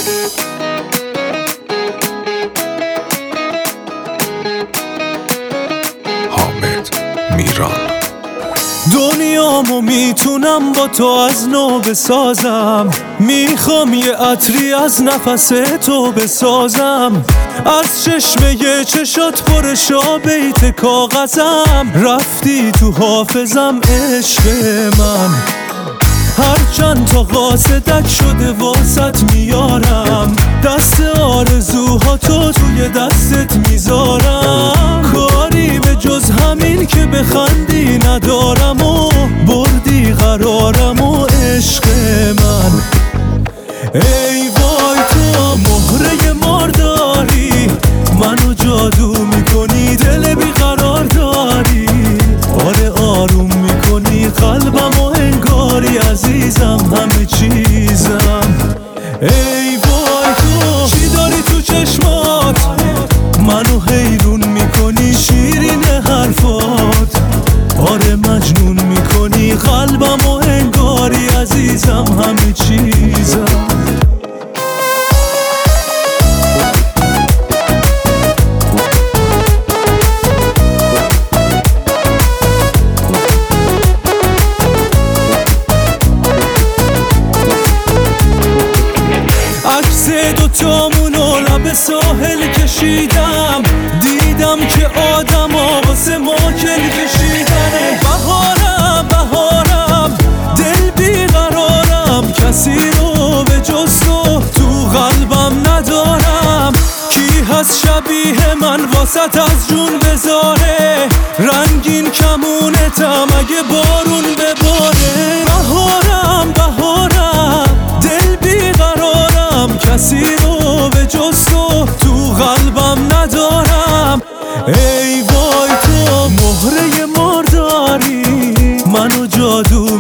حامد میران. دنیامو میتونم با تو از نو بسازم، میخوام یه عطری از نفس تو بسازم، از چشمه چشات پرشا بیت کاغذم، رفتی تو حافظم عشق من، هرچند تا قاصدک شده واسط میارم، دست آرزوهاتو توی دستت میذارم، کاری به جز همین که بخندی ندارم و بردی قرارم و عشق من. ای وای تو مهره مارداری، منو جادو میکنی، دل بیقرار داری، آره آروم میکنی قلبم و انگاری عزیزم همه چیزم. ای وای تو چی داری تو چشمات، منو حیرون میکنی، شیرین حرفات، آره مجنون میکنی قلبم و انگاری عزیزم همه چیزم. عکس دوتامونو لب ساحل کشیدم، دیدم که آدما واسه ما کل کشیدنه، بهارم بهارم دل بیقرارم، کسی رو به جز تو قلبم ندارم، کی هست شبیه من واسط از جون بذاره، رنگین کمونتم اگه بارون بباره، بهارم بهارم دل بیقرارم، کسی رو به جز تو قلبم ندارم. ای وای تو مهره مارداری، منو جادو